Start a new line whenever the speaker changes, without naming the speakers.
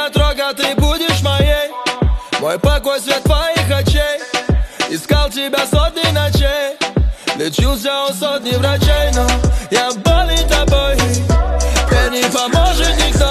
недотрога, ты будешь моей. Мой покой, свет твоих очей. Искал тебя сотни ночей, лечился у сотни врачей, но я болен тобой. Мне не поможет никто.